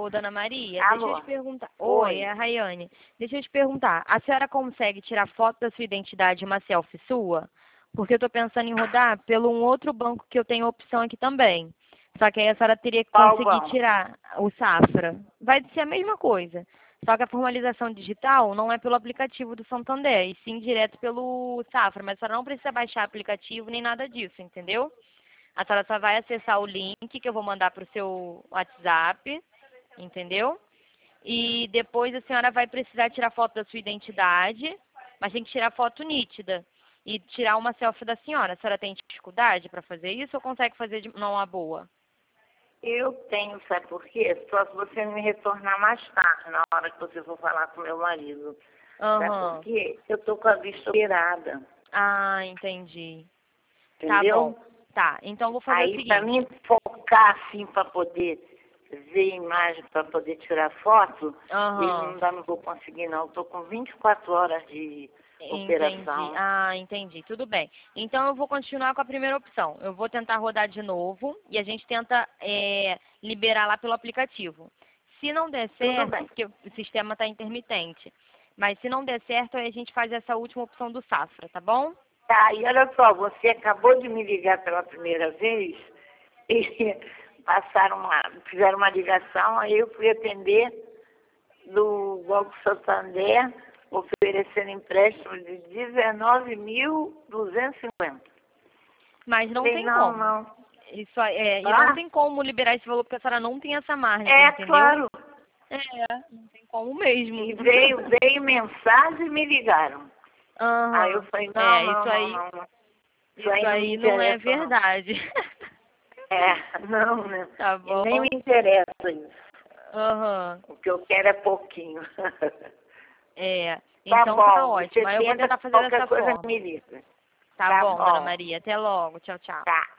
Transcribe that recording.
Ô, dona Maria, deixa eu Alô? te perguntar. Oi. Oi, é a Rayane. Deixa eu te perguntar. A senhora consegue tirar foto da sua identidade e uma selfie sua? Porque eu estou pensando em rodar pelo um outro banco que eu tenho opção aqui também. Só que aí a senhora teria que Qual conseguir banco? tirar o Safra. Vai ser a mesma coisa. Só que a formalização digital não é pelo aplicativo do Santander, e sim direto pelo Safra. Mas a senhora não precisa baixar aplicativo nem nada disso, entendeu? A senhora só vai acessar o link que eu vou mandar para o seu WhatsApp, entendeu? E depois a senhora vai precisar tirar foto da sua identidade, mas tem que tirar foto nítida. E tirar uma selfie da senhora. A senhora tem dificuldade para fazer isso ou consegue fazer de uma boa? Eu tenho, sabe por quê? Só se você me retornar mais tarde, na hora que você for falar com meu marido. Sabe Aham. por quê? Eu tô com a vista operada, Ah, entendi. Tá bom. entendeu? Tá, então vou fazer o Aí, para mim seguinte. focar assim, para poder ver imagem, para poder tirar foto, eu Aham. não vou conseguir, não. Eu tô com 24 horas de Entendi. operação. Ah, entendi. Tudo bem. Então eu vou continuar com a primeira opção. Eu vou tentar rodar de novo e a gente tenta liberar lá pelo aplicativo. Se não der Tudo certo, bem. porque o sistema está intermitente, mas se não der certo, aí a gente faz essa última opção do Safra, tá bom? Tá, e olha só, você acabou de me ligar pela primeira vez e fizeram uma ligação, aí eu fui atender do Banco Santander, oferecendo empréstimo de 19.250. Mas não Falei, tem não, como. não. Isso e não Ah, tem como liberar esse valor porque a senhora não tem essa margem, é entendeu? claro. É, não tem como mesmo. E veio mensagem e me ligaram. Aí eu Aham. falei, não, É, não, não, não, não. Isso isso aí não me aí não é interessa, não. verdade. É, não, né? Tá E nem bom? me interessa isso. Aham. O que eu quero é pouquinho. É. Tá Então tá bom, ótimo. você Aí eu vou tenta, tentar fazer qualquer dessa coisa forma. me liga. Tá Tá bom, dona bom, Maria. Até logo. Tchau, tchau. tá.